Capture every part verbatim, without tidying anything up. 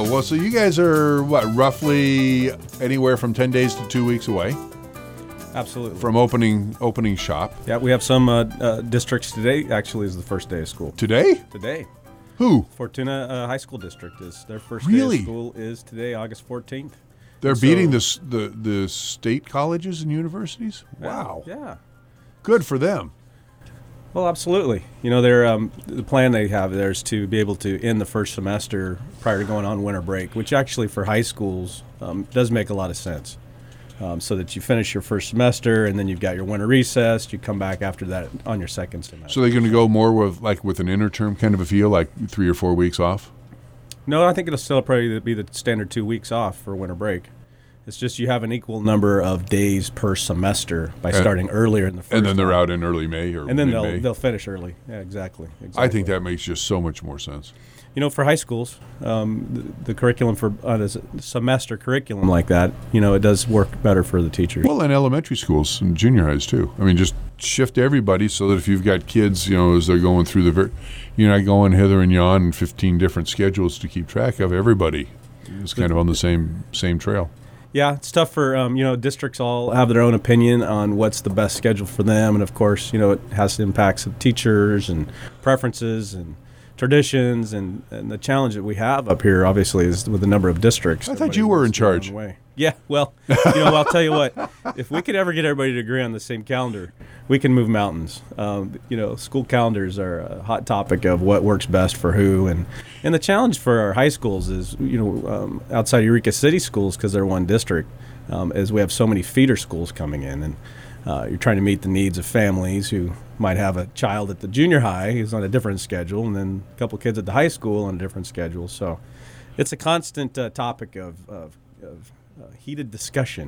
well, so you guys are, what, roughly anywhere from ten days to two weeks away Absolutely. from opening opening shop. Yeah, we have some uh, uh, districts today. Actually, is the first day of school. Today? Today. Who? Fortuna uh, High School District is their first Really? day of school is today, August fourteenth. They're And beating so- the, s- the the state colleges and universities? Yeah, Wow. Yeah. Good for them. Well, absolutely. You know, they're, um, the plan they have there is to be able to end the first semester prior to going on winter break, which actually for high schools um, does make a lot of sense. Um, so that you finish your first semester and then you've got your winter recess. You come back after that on your second semester. So they're going to go more with like with an interterm kind of a feel, like three or four weeks off? No, I think it'll still probably be the standard two weeks off for winter break. It's just you have an equal number of days per semester by And- starting earlier in the first. And then they're one. out in early May or And then mid-May. they'll they'll finish early. Yeah, exactly. exactly. I think that makes just so much more sense. You know, for high schools, um, the, the curriculum for uh, the semester curriculum like that, you know, it does work better for the teachers. Well, in elementary schools and junior highs too. I mean, just shift everybody so that if you've got kids, you know, as they're going through the, ver- you're not going hither and yon and fifteen different schedules to keep track of. Everybody is kind of on the same same trail. Yeah, it's tough for, um, you know, districts all have their own opinion on what's the best schedule for them. And, of course, you know, it has impacts of teachers and preferences and traditions. And, and the challenge that we have up here, obviously, is with the number of districts. I thought you were in charge. Way. Yeah, well, you know, I'll tell you what. If we could ever get everybody to agree on the same calendar, we can move mountains. Um, you know, school calendars are a hot topic of what works best for who. And, and the challenge for our high schools is, you know, um, outside Eureka City schools, because they're one district, um, is we have so many feeder schools coming in. And uh, you're trying to meet the needs of families who might have a child at the junior high who's on a different schedule, and then a couple kids at the high school on a different schedule. So it's a constant uh, topic of, of, of uh, heated discussion.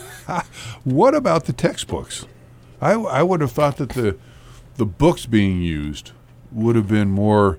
What about the textbooks? I, I would have thought that the the books being used would have been more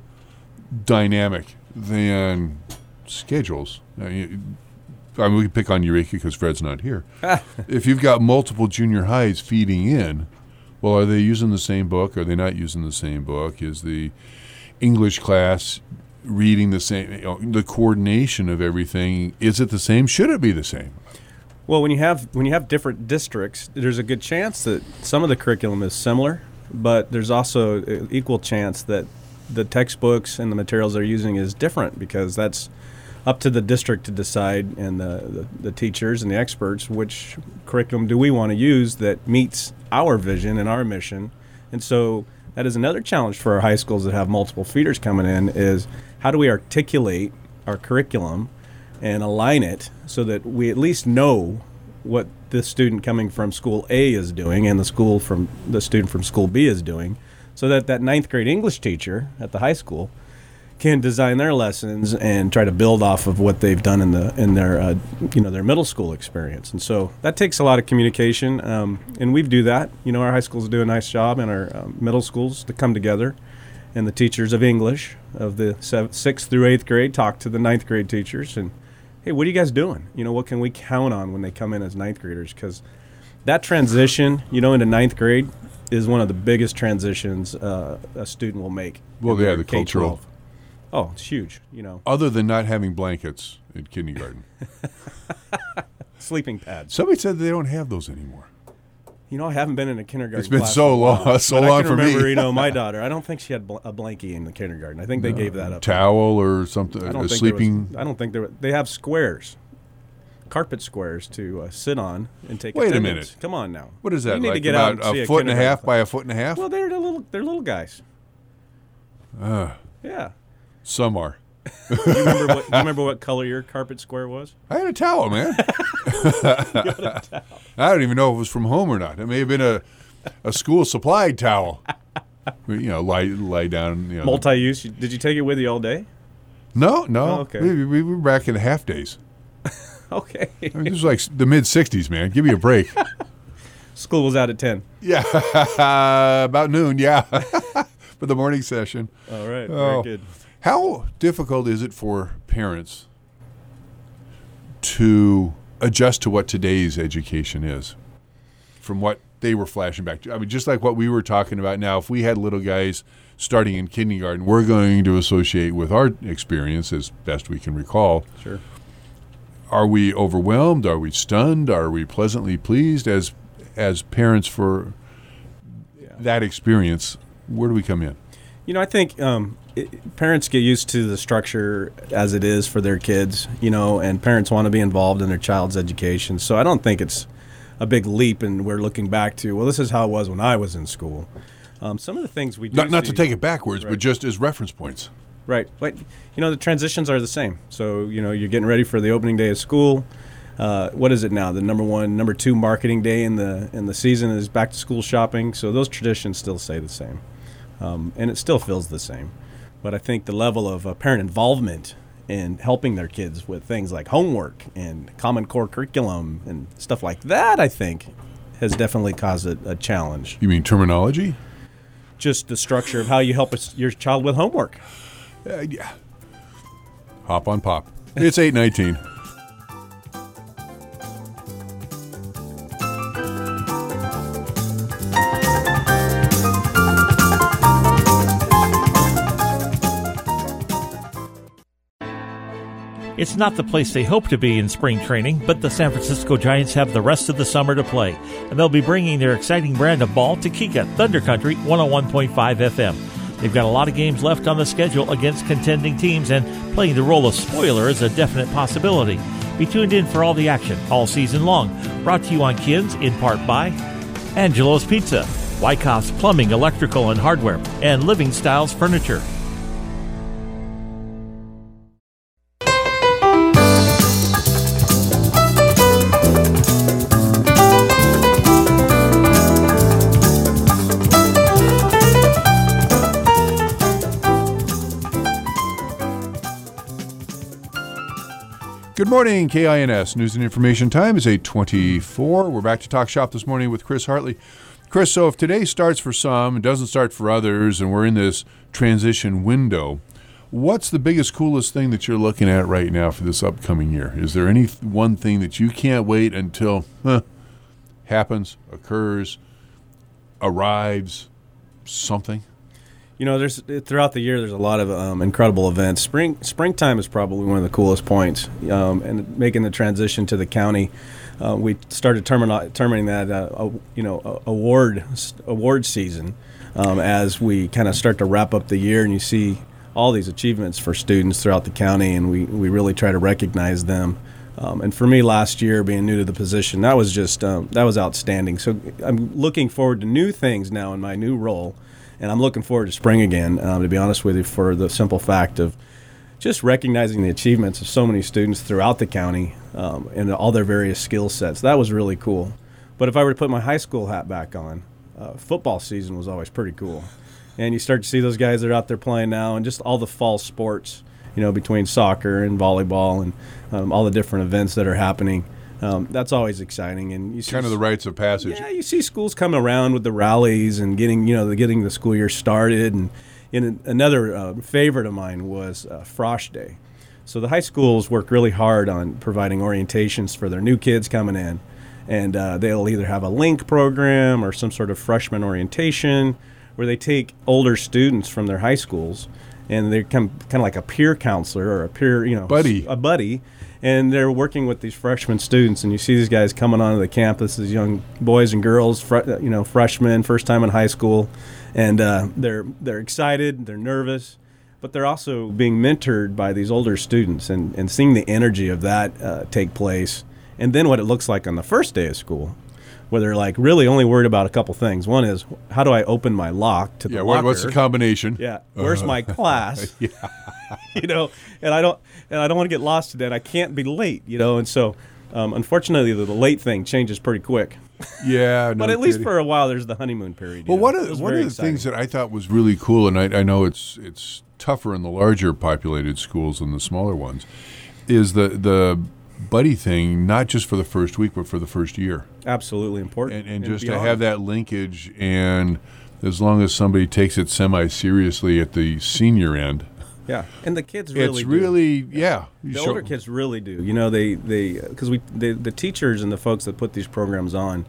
dynamic than schedules. I mean, I mean we can pick on Eureka because Fred's not here. If you've got multiple junior highs feeding in, well, are they using the same book? Are they not using the same book? Is the English class reading the same? You know, the coordination of everything, is it the same? Should it be the same? Well, when you have when you have different districts, there's a good chance that some of the curriculum is similar, but there's also an equal chance that the textbooks and the materials they're using is different, because that's up to the district to decide, and the, the, the teachers and the experts, which curriculum do we want to use that meets our vision and our mission. And so that is another challenge for our high schools that have multiple feeders coming in, is how do we articulate our curriculum and align it so that we at least know what the student coming from school A is doing and the school from the student from school B is doing, so that that ninth grade English teacher at the high school can design their lessons and try to build off of what they've done in the in their uh, you know their middle school experience. And so that takes a lot of communication, um, and we do that. You know, our high schools do a nice job, and our um, middle schools to come together, and the teachers of English of the seventh, sixth through eighth grade talk to the ninth grade teachers and, hey, what are you guys doing? You know, what can we count on when they come in as ninth graders? Because that transition, you know, into ninth grade is one of the biggest transitions uh, a student will make. Well, in yeah, their the K cultural. twelve. Oh, it's huge, you know. Other than not having blankets in kindergarten. Sleeping pads. Somebody said they don't have those anymore. You know, I haven't been in a kindergarten It's been class so in a while, long- so but long I can for me. remember, you know, my daughter, I don't think she had bl- a blankie in the kindergarten. I think they gave that up. Towel or something, I a don't think sleeping. There was, I don't think there. Were, they have squares, carpet squares to uh, sit on and take. Wait a attendance. minute. Come on now. What is that? You need Like to get out about and see a foot and a kindergarten half class. by a foot and a half? Well, they're the little. They're little guys. Uh, Yeah. some are. You remember what? You remember what color your carpet square was? I had a towel, man. I don't even know if it was from home or not. It may have been a a school supplied towel. You know, lie lie down. You know. Multi-use. Did you take it with you all day? No, no. Oh, okay. we, we were back in half days. Okay. I mean, this was like the mid sixties, man. Give me a break. School was out at ten. Yeah, about noon. Yeah, for the morning session. All right. Oh. Very good. How difficult is it for parents to adjust to what today's education is, from what they were flashing back to. I mean, just like what we were talking about now, if we had little guys starting in kindergarten, we're going to associate with our experience as best we can recall. Sure. Are we overwhelmed? Are we stunned? Are we pleasantly pleased as as parents for yeah. that experience? Where do we come in? You know, I think um, it, parents get used to the structure as it is for their kids, you know, and parents want to be involved in their child's education. So I don't think it's a big leap, and we're looking back to, well, this is how it was when I was in school. Um, some of the things we do Not, not see, to take it backwards, right. but just as reference points. Right. But, you know, the transitions are the same. So, you know, you're getting ready for the opening day of school. Uh, what is it now? The number one, number two marketing day in the in the season is back to school shopping. So those traditions still stay the same. Um, and it still feels the same. But I think the level of uh, parent involvement in helping their kids with things like homework and Common Core curriculum and stuff like that, I think, has definitely caused a, a challenge. You mean terminology? Just the structure of how you help us, your child with homework. Uh, yeah. Hop on pop. It's eight nineteen. It's not the place they hope to be in spring training, but the San Francisco Giants have the rest of the summer to play, and they'll be bringing their exciting brand of ball to Kika Thunder Country one oh one point five F M. They've got a lot of games left on the schedule against contending teams, and playing the role of spoiler is a definite possibility. Be tuned in for all the action all season long. Brought to you on Kids in part by Angelo's Pizza, Wyckoff's Plumbing, Electrical, and Hardware, and Living Styles Furniture. Good morning, K I N S. News and information time is eight twenty-four. We're back to Talk Shop this morning with Chris Hartley. Chris, so if today starts for some and doesn't start for others, and we're in this transition window, what's the biggest, coolest thing that you're looking at right now for this upcoming year? Is there any th- one thing that you can't wait until huh, happens, occurs, arrives, something? You know, there's throughout the year, there's a lot of um, incredible events. Spring springtime is probably one of the coolest points, um, and making the transition to the county. Uh, we started termini- terminating that, uh, uh, you know, uh, award award season um, as we kind of start to wrap up the year, and you see all these achievements for students throughout the county, and we, we really try to recognize them. Um, and for me, last year, being new to the position, that was just um, that was outstanding. So I'm looking forward to new things now in my new role. And I'm looking forward to spring again, um, to be honest with you, for the simple fact of just recognizing the achievements of so many students throughout the county um, and all their various skill sets. That was really cool. But if I were to put my high school hat back on, uh, football season was always pretty cool. And you start to see those guys that are out there playing now, and just all the fall sports, you know, between soccer and volleyball and um, all the different events that are happening. Um, that's always exciting, and you see Kind of the rites of passage. Yeah, you see schools coming around with the rallies and getting, you know, the, getting the school year started. And in another uh, favorite of mine was uh, Frosh Day. So the high schools work really hard on providing orientations for their new kids coming in, and uh, they'll either have a link program or some sort of freshman orientation where they take older students from their high schools, and they come kind of like a peer counselor or a peer, you know, buddy, a buddy. And they're working with these freshman students, and you see these guys coming onto the campus, these young boys and girls, fr- you know, freshmen, first time in high school, and uh, they're they're excited, they're nervous, but they're also being mentored by these older students, and, and seeing the energy of that uh, take place, and then what it looks like on the first day of school, where they're like really only worried about a couple things. One is, how do I open my lock to the yeah, locker? what's the combination? Yeah, where's uh, my class? yeah. You know, and I don't, and I don't want to get lost in that. I can't be late, you know, and so, um, unfortunately, the, the late thing changes pretty quick. Yeah, no but at least kidding. for a while, there's the honeymoon period. Well, know? one of one of the exciting. things that I thought was really cool, and I, I know it's it's tougher in the larger populated schools than the smaller ones, is the the buddy thing, not just for the first week, but for the first year. Absolutely important, and, and, and just beyond. to have that linkage, and as long as somebody takes it semi seriously at the senior end. Yeah, and the kids really it's do. really yeah. The older kids really do. You know, they they because we they, the teachers and the folks that put these programs on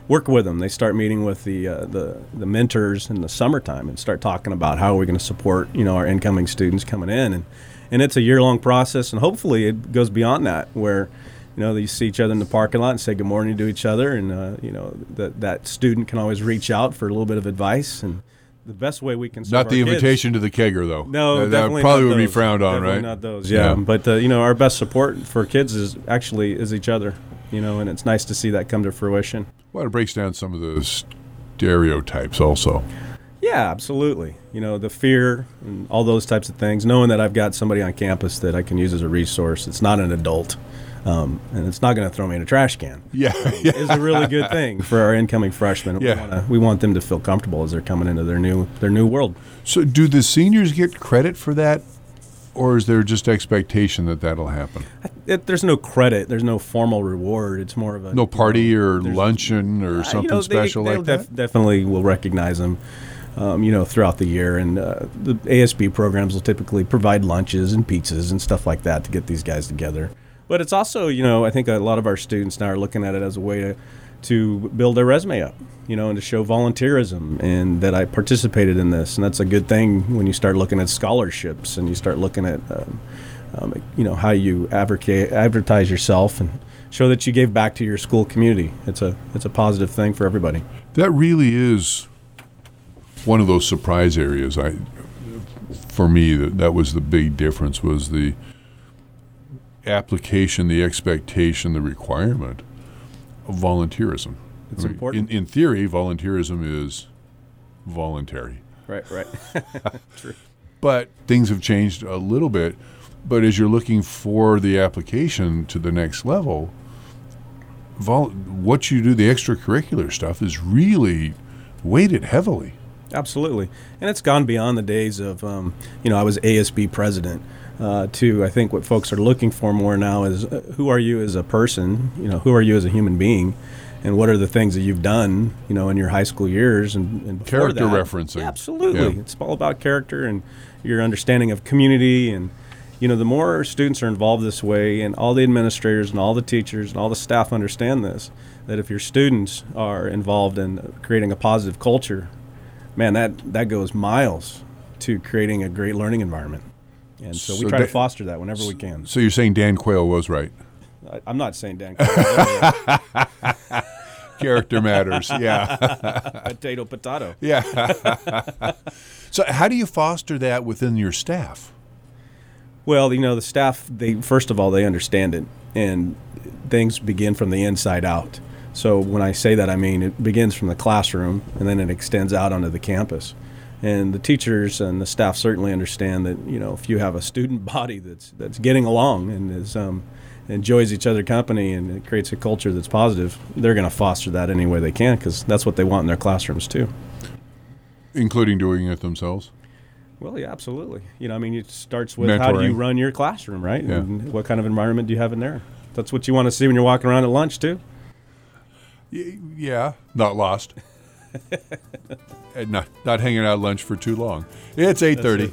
work with them. They start meeting with the uh, the the mentors in the summertime and start talking about how we're going to support, you know, our incoming students coming in, and and it's a year long process, and hopefully it goes beyond that, where you know, you see each other in the parking lot and say good morning to each other, and uh, you know that that student can always reach out for a little bit of advice. And the best way we can serve not the our invitation kids, to the kegger, though. No, that, definitely that probably not would those. be frowned on, Definitely right? Not those, yeah. Yeah. But uh, you know, our best support for kids is actually is each other. You know, and it's nice to see that come to fruition. Well, it breaks down some of the stereotypes, also. Yeah, absolutely. You know, the fear and all those types of things. Knowing that I've got somebody on campus that I can use as a resource. It's not an adult. Um, and it's not going to throw me in a trash can. Yeah, yeah. Is a really good thing for our incoming freshmen. Yeah. We, wanna, we want them to feel comfortable as they're coming into their new their new world. So, do the seniors get credit for that, or is there just expectation that that'll happen? It, there's no credit. There's no formal reward. It's more of a No party you know, or luncheon or uh, something you know, special they, like def- that? Definitely will recognize them. Um, you know, throughout the year, and uh, the A S B programs will typically provide lunches and pizzas and stuff like that to get these guys together. But it's also, you know, I think a lot of our students now are looking at it as a way to, to build their resume up, you know, and to show volunteerism and that I participated in this. And that's a good thing when you start looking at scholarships and you start looking at, um, um, you know, how you advocate, advertise yourself and show that you gave back to your school community. It's a it's a positive thing for everybody. That really is one of those surprise areas. I, for me, that that was the big difference, was the application, the expectation, the requirement of volunteerism. It's I mean, important. In, in theory, volunteerism is voluntary. Right, right. True. But things have changed a little bit. But as you're looking for the application to the next level, vol- what you do, the extracurricular stuff, is really weighted heavily. Absolutely. And it's gone beyond the days of, um, you know, I was A S B president. Uh, to I think what folks are looking for more now is uh, who are you as a person, you know, who are you as a human being, and what are the things that you've done, you know, in your high school years and, and before Character that. referencing. Absolutely. Yeah. It's all about character and your understanding of community. And, you know, the more students are involved this way, and all the administrators and all the teachers and all the staff understand this, that if your students are involved in creating a positive culture, man, that, that goes miles to creating a great learning environment. And so, so we try da- to foster that whenever we can. So you're saying Dan Quayle was right? I, I'm not saying Dan Quayle. Character matters, yeah. Potato, potato. Yeah. So how do you foster that within your staff? Well, you know, the staff, they first of all, they understand it, and things begin from the inside out. So when I say that, I mean it begins from the classroom, and then it extends out onto the campus. And the teachers and the staff certainly understand that, you know, if you have a student body that's that's getting along and is um, enjoys each other company and it creates a culture that's positive, they're going to foster that any way they can, because that's what they want in their classrooms too. Including doing it themselves? Well, yeah, absolutely. You know, I mean, it starts with Mentoring. How do you run your classroom, right? Yeah. And what kind of environment do you have in there? That's what you want to see when you're walking around at lunch too. Y- yeah, not lost. And not not hanging out at lunch for too long. It's eight thirty.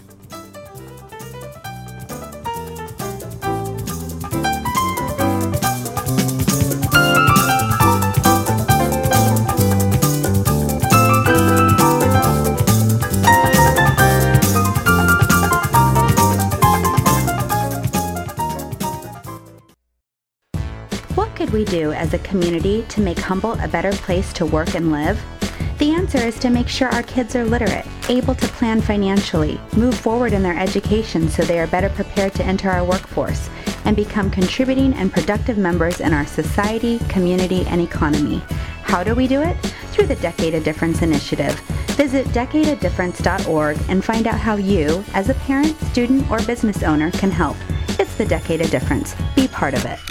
What could we do as a community to make Humboldt a better place to work and live? The answer is to make sure our kids are literate, able to plan financially, move forward in their education so they are better prepared to enter our workforce, and become contributing and productive members in our society, community, and economy. How do we do it? Through the Decade of Difference initiative. Visit decade of difference dot org and find out how you, as a parent, student, or business owner, can help. It's the Decade of Difference. Be part of it.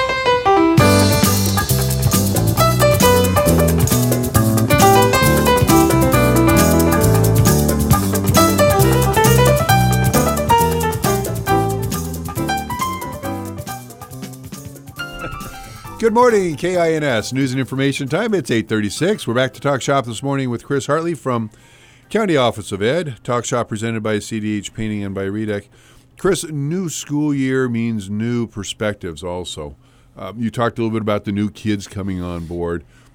Good morning, K I N S News and Information Time. It's eight thirty-six. We're back to Talk Shop this morning with Chris Hartley from County Office of Ed. Talk Shop presented by C D H Painting and by Redec. Chris, new school year means new perspectives also. Um, you talked a little bit about the new kids coming on board.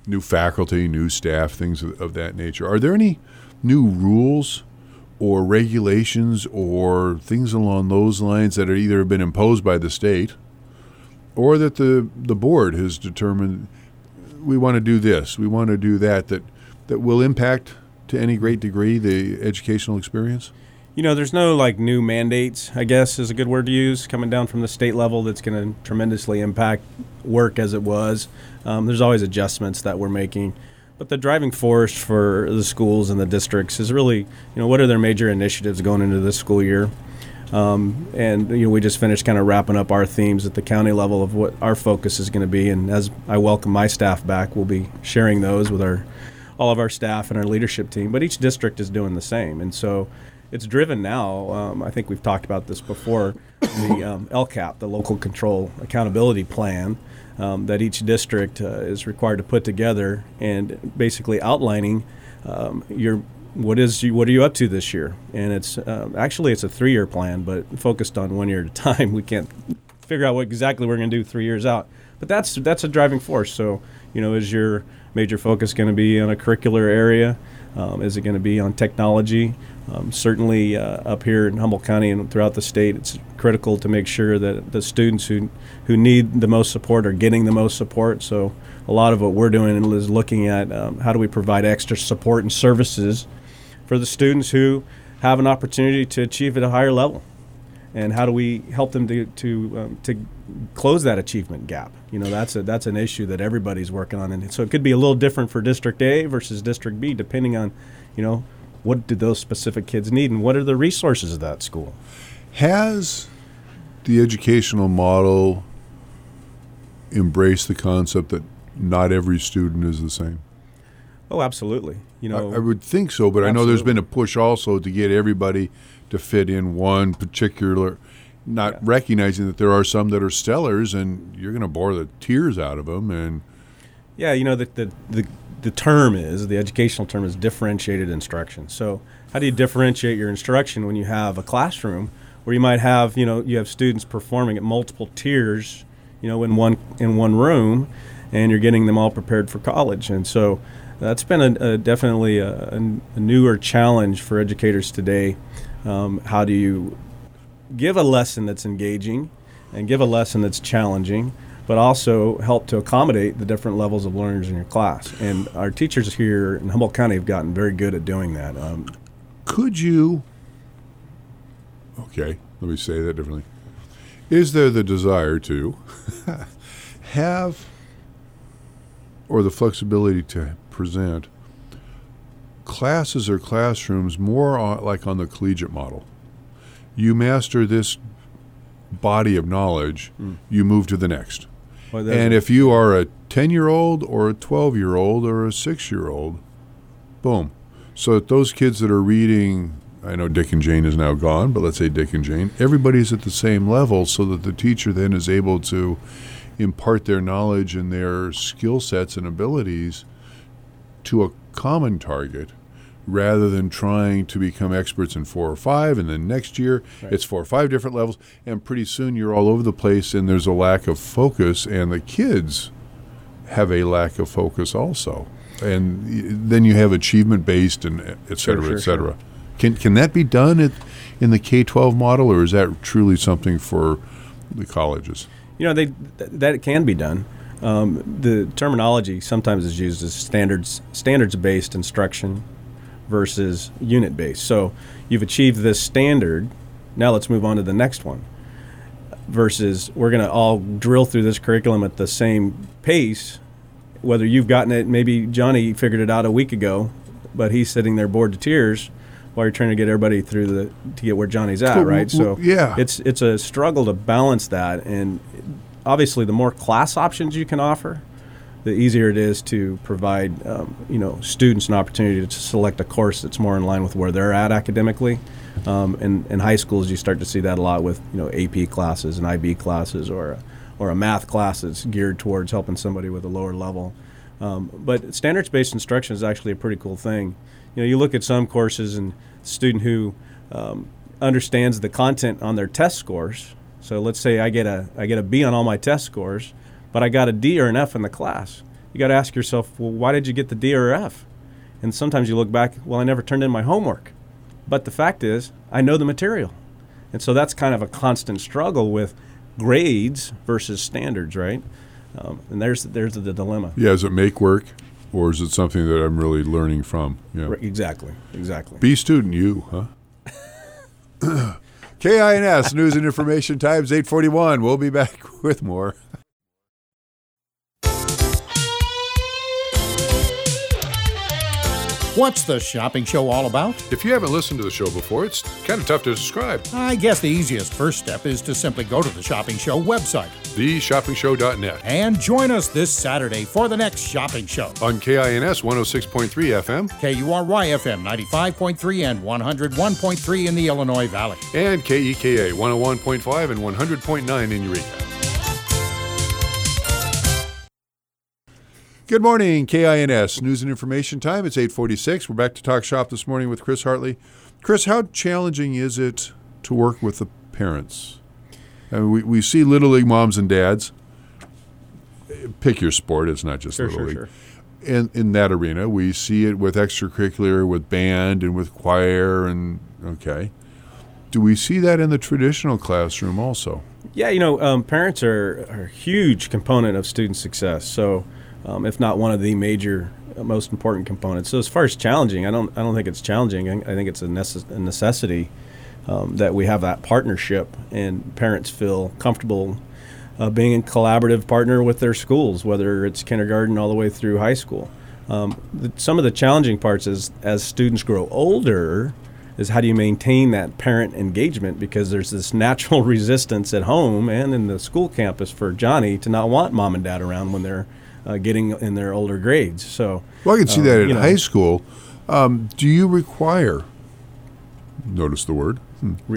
new faculty, new staff, things of, of that nature. Are there any new rules or regulations or things along those lines that are either been imposed by the state or that the, the board has determined we want to do this, we want to do that, that, that will impact to any great degree the educational experience? You know, there's no like new mandates, I guess is a good word to use, coming down from the state level that's going to tremendously impact work as it was. Um, there's always adjustments that we're making. But the driving force for the schools and the districts is really, you know, what are their major initiatives going into this school year? Um, and, you know, we just finished kind of wrapping up our themes at the county level of what our focus is going to be. And as I welcome my staff back, we'll be sharing those with our all of our staff and our leadership team. But each district is doing the same. And so it's driven now, um, I think we've talked about this before, the um, L C A P, the Local Control Accountability Plan, um, that each district uh, is required to put together and basically outlining um, your what is you, what are you up to this year. And it's um, actually it's a three-year plan, but focused on one year at a time. We can't figure out what exactly we're going to do three years out. But that's that's a driving force. So, you know, is your major focus going to be on a curricular area? Um, is it going to be on technology? Um, certainly uh, up here in Humboldt County and throughout the state, it's critical to make sure that the students who who need the most support are getting the most support. So a lot of what we're doing is looking at um, how do we provide extra support and services for the students who have an opportunity to achieve at a higher level, and how do we help them to to um, to close that achievement gap? You know, that's a that's an issue that everybody's working on, and so it could be a little different for District A versus District B, depending on, you know, what do those specific kids need and what are the resources of that school. Has the educational model embraced the concept that not every student is the same? Oh, absolutely. You know, I, I would think so, but absolutely. I know there's been a push also to get everybody to fit in one particular, not yeah. recognizing that there are some that are stellars, and you're going to bore the tears out of them. And yeah, you know, the, the the the term is, the educational term is differentiated instruction. So how do you differentiate your instruction when you have a classroom where you might have, you know, you have students performing at multiple tiers, you know, in one in one room, and you're getting them all prepared for college? And so that's been a, a definitely a, a newer challenge for educators today. Um, how do you give a lesson that's engaging and give a lesson that's challenging, but also help to accommodate the different levels of learners in your class? And our teachers here in Humboldt County have gotten very good at doing that. Um, Could you, okay, let me say that differently. Is there the desire to have, or the flexibility to present classes or classrooms more on, like on the collegiate model? You master this body of knowledge, mm. you move to the next. Well, and if you are a ten-year-old or a twelve-year-old or a six-year-old, boom. So that those kids that are reading, I know Dick and Jane is now gone, but let's say Dick and Jane, everybody's at the same level, so that the teacher then is able to impart their knowledge and their skill sets and abilities to a common target, rather than trying to become experts in four or five, and then next year right. it's four or five different levels, and pretty soon you're all over the place, and there's a lack of focus, and the kids have a lack of focus also. And then you have achievement-based and et cetera, sure, sure, et cetera. Sure. Can, can that be done at, in the K twelve model, or is that truly something for the colleges? You know, they th- that can be done. Um, the terminology sometimes is used as standards standards-based instruction versus unit-based. So you've achieved this standard, now let's move on to the next one. Versus we're going to all drill through this curriculum at the same pace, whether you've gotten it, maybe Johnny figured it out a week ago, but he's sitting there bored to tears while you're trying to get everybody through the to get where Johnny's at, right? So yeah. it's it's a struggle to balance that, and obviously the more class options you can offer, the easier it is to provide um, you know, students an opportunity to select a course that's more in line with where they're at academically. Um, and in high schools, you start to see that a lot with, you know, A P classes and I B classes, or a, or a math class that's geared towards helping somebody with a lower level. Um, but standards-based instruction is actually a pretty cool thing. You know, you look at some courses and a student who um, understands the content on their test scores. So let's say I get a I get a B on all my test scores, but I got a D or an F in the class. you got to ask yourself, well, why did you get the D or F? And sometimes you look back, well, I never turned in my homework. But the fact is, I know the material. And so that's kind of a constant struggle with grades versus standards, right? Um, and there's there's the dilemma. Yeah, does it make work, or is it something that I'm really learning from? Yeah. Right, exactly, exactly. Be student you, huh? K I N S, News and Information Times, eight forty-one. We'll be back with more. What's the shopping show all about? If you haven't listened to the show before, it's kind of tough to describe. I guess the easiest first step is to simply go to the Shopping Show website. the shopping show dot net. And join us this Saturday for the next Shopping Show. On K I N S one oh six point three F M. K U R Y F M ninety-five point three and one oh one point three in the Illinois Valley. And K E K A one oh one point five and one hundred point nine in Eureka. Good morning, K I N S News and Information Time. It's eight forty-six. We're back to Talk Shop this morning with Chris Hartley. Chris, how challenging is it to work with the parents? I mean, we, we see Little League moms and dads. Pick your sport. It's not just Sure, Little sure, League. sure. In, in that arena, we see it with extracurricular, with band and with choir and, okay. Do we see that in the traditional classroom also? Yeah, you know, um, parents are, are a huge component of student success. So, um, if not one of the major, uh, most important components. So, as far as challenging, I don't, I don't think it's challenging. I, I think it's a, necess- a necessity um, that we have that partnership, and parents feel comfortable uh, being a collaborative partner with their schools, whether it's kindergarten all the way through high school. Um, the, some of the challenging parts is as students grow older, is how do you maintain that parent engagement, because there's this natural resistance at home and in the school campus for Johnny to not want mom and dad around when they're uh, getting in their older grades. So, well, I can see um, that in you know, high school. Um, do you require, notice the word, hmm, Re-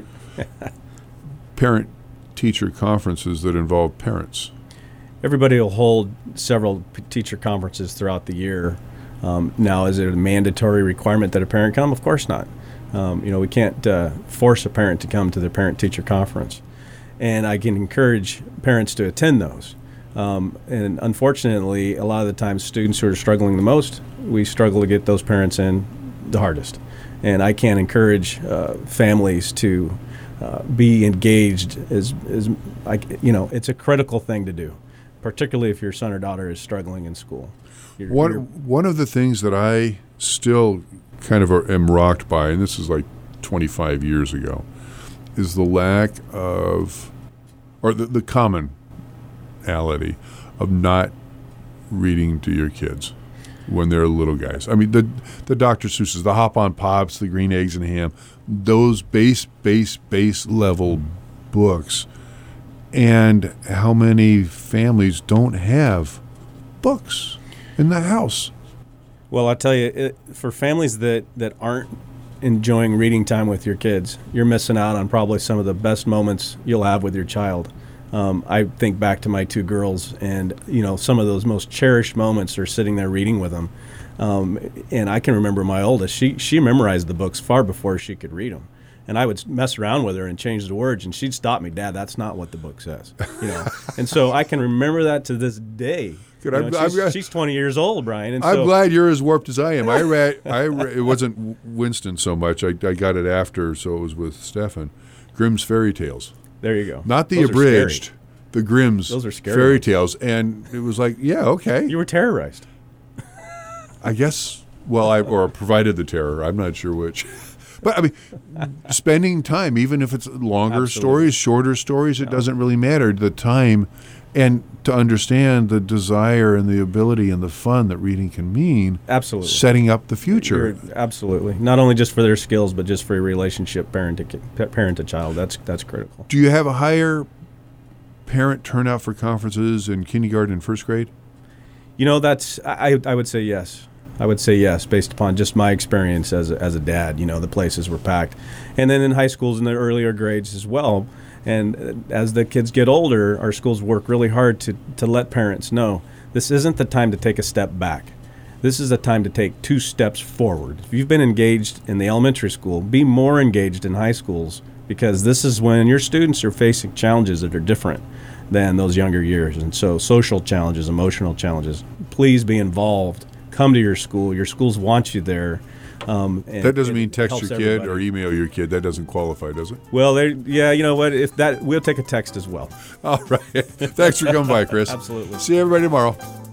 parent-teacher conferences that involve parents? Everybody will hold several p- teacher conferences throughout the year. Um, now, is it a mandatory requirement that a parent come? Of course not. Um, you know, we can't uh, force a parent to come to the parent-teacher conference. And I can encourage parents to attend those. Um, and unfortunately, a lot of the times students who are struggling the most, we struggle to get those parents in the hardest. And I can't encourage uh, families to uh, be engaged as, as I, you know, it's a critical thing to do, particularly if your son or daughter is struggling in school. You're, One, you're, one of the things that I still kind of am rocked by, and this is like twenty-five years ago, is the lack of, or the, the commonality of not reading to your kids when they're little guys. I mean, the the Doctor Seuss's, the Hop on Pops, the Green Eggs and Ham, those base, base, base level books, and how many families don't have books in the house. Well, I'll tell you, it, for families that, that aren't enjoying reading time with your kids, you're missing out on probably some of the best moments you'll have with your child. Um, I think back to my two girls, and you know, some of those most cherished moments are sitting there reading with them. Um, and I can remember my oldest; she she memorized the books far before she could read them. And I would mess around with her and change the words, and she'd stop me, "Dad, that's not what the book says." You know, and so I can remember that to this day. Good, You know, I'm- she's, I'm- she's twenty years old, Brian. And I'm so, glad you're as warped as I am. I read, I read, it wasn't Winston so much. I, I got it after, so it was with Stefan. Grimm's Fairy Tales. There you go. Not the Those are abridged, scary. the Grimm's Those are scary Fairy ones. Tales. And it was like, yeah, okay. You were terrorized. I guess, well, I or provided the terror. I'm not sure which. But, I mean, spending time, even if it's longer Absolutely. stories, shorter stories, it doesn't really matter. The time and to understand the desire and the ability and the fun that reading can mean. Absolutely. Setting up the future. You're- absolutely. Not only just for their skills, but just for your relationship parent to ki- parent to child. That's that's critical. Do you have a higher parent turnout for conferences in kindergarten and first grade? You know, that's I I would say yes. I would say yes, based upon just my experience as a, as a dad. You know, the places were packed, and then in high schools in the earlier grades as well. And as the kids get older, our schools work really hard to to let parents know this isn't the time to take a step back. This is the time to take two steps forward. If you've been engaged in the elementary school, be more engaged in high schools, because this is when your students are facing challenges that are different. than those younger years. And so social challenges, emotional challenges, please be involved. Come to your school. Your schools want you there. Um, and that doesn't it mean text helps your kid everybody. or email your kid. That doesn't qualify, does it? Well, there, yeah, you know what? If that, we'll take a text as well. All right. Thanks for coming by, Chris. Absolutely. See everybody tomorrow.